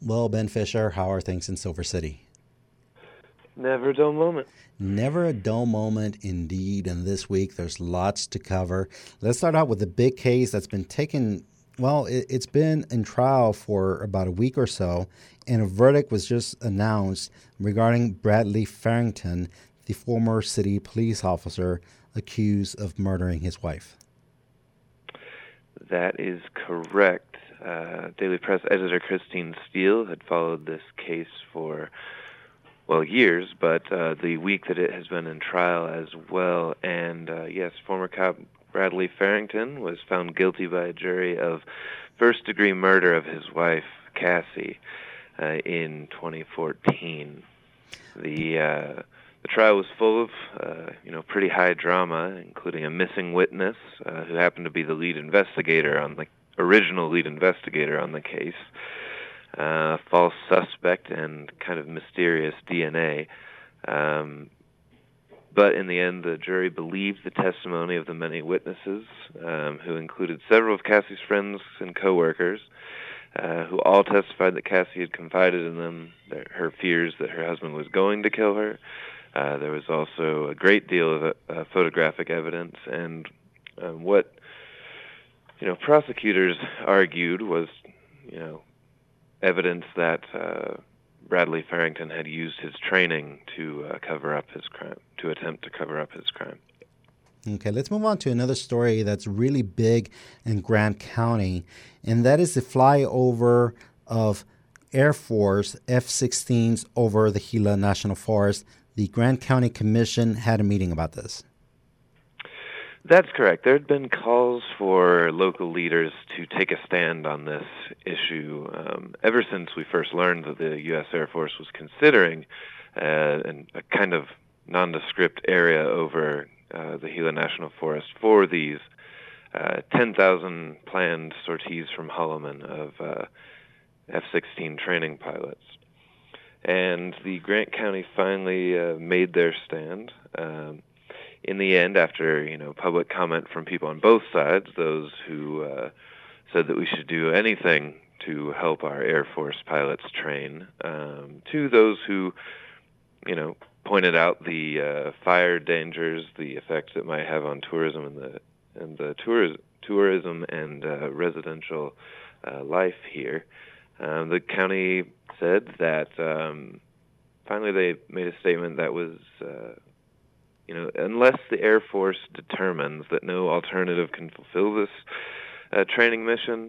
Well, Ben Fisher, how are things in Silver City? Never a dull moment. Never a dull moment indeed. And this week there's lots to cover. Let's start out with the big case that's been taken. Well, it's been in trial for about a week or so, and a verdict was just announced regarding Bradley Farrington, the former city police officer accused of murdering his wife. That is correct. Daily Press editor Christine Steele had followed this case for, years, but the week that it has been in trial as well. And yes, former cop Bradley Farrington was found guilty by a jury of first-degree murder of his wife, Cassie, in 2014. The trial was full of, pretty high drama, including a missing witness who happened to be the original lead investigator on the case, false suspect, and kind of mysterious DNA. But in the end, the jury believed the testimony of the many witnesses, who included several of Cassie's friends and coworkers, who all testified that Cassie had confided in them her fears that her husband was going to kill her. There was also a great deal of photographic evidence, and what prosecutors argued was evidence that Bradley Farrington had used his training to cover up his crime, to attempt to cover up his crime. Okay, let's move on to another story that's really big in Grant County, and that is the flyover of Air Force F-16s over the Gila National Forest. The Grant County Commission had a meeting about this. That's correct. There had been calls for local leaders to take a stand on this issue ever since we first learned that the U.S. Air Force was considering a kind of nondescript area over the Gila National Forest for these 10,000 planned sorties from Holloman of F-16 training pilots. And the Grant County finally made their stand. In the end, after public comment from people on both sides, those who said that we should do anything to help our Air Force pilots train, to those who pointed out the fire dangers, the effects it might have on tourism and the tourism and residential life here. The county said that finally they made a statement that was, unless the Air Force determines that no alternative can fulfill this training mission,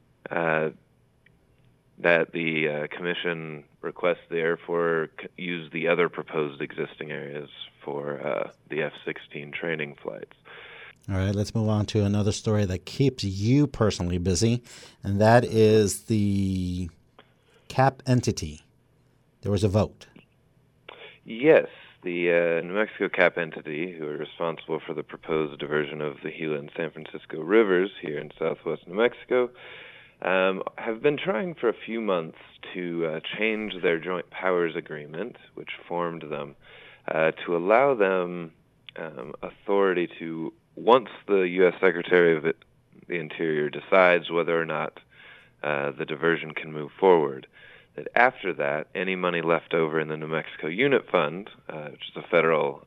that the commission requests the Air Force use the other proposed existing areas for the F-16 training flights. All right, let's move on to another story that keeps you personally busy, and that is the CAP entity. There was a vote. Yes, the New Mexico CAP entity, who are responsible for the proposed diversion of the Gila and San Francisco rivers here in southwest New Mexico, have been trying for a few months to change their joint powers agreement, which formed them, to allow them authority to, once the U.S. Secretary of the Interior decides whether or not the diversion can move forward, that after that, any money left over in the New Mexico Unit Fund, which is a federal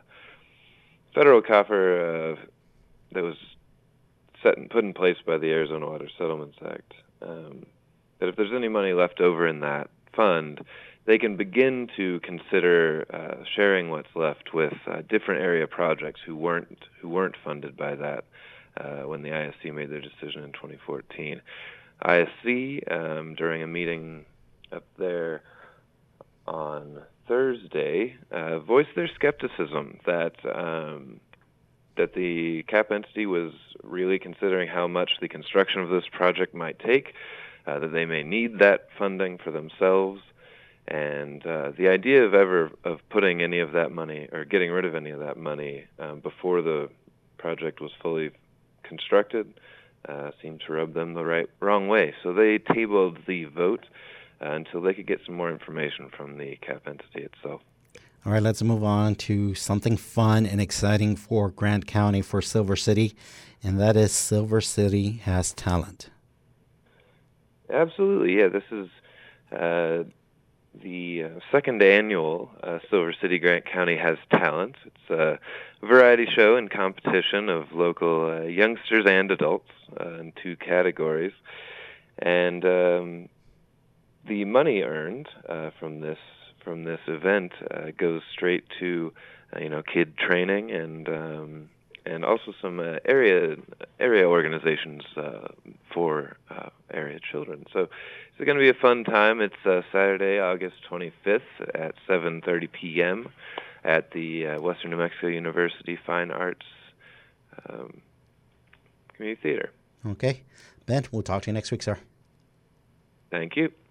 coffer that was put in place by the Arizona Water Settlements Act, that if there's any money left over in that fund, they can begin to consider sharing what's left with different area projects who weren't funded by that when the ISC made their decision in 2014. ISC, during a meeting up there on Thursday, voiced their skepticism that the CAP entity was really considering how much the construction of this project might take, that they may need that funding for themselves, and the idea of putting any of that money or getting rid of any of that money before the project was fully constructed seemed to rub them the wrong way. So they tabled the vote until they could get some more information from the CAP entity itself. All right, let's move on to something fun and exciting for Grant County, for Silver City, and that is Silver City Has Talent. Absolutely, yeah. This is The second annual Silver City Grant County Has Talent. It's a variety show and competition of local youngsters and adults in two categories. And the money earned from this event goes straight to kid training and also some area organizations for area children. So it's going to be a fun time. It's Saturday, August 25th at 7:30 p.m. at the Western New Mexico University Fine Arts Community Theater. Okay. Ben, we'll talk to you next week, sir. Thank you.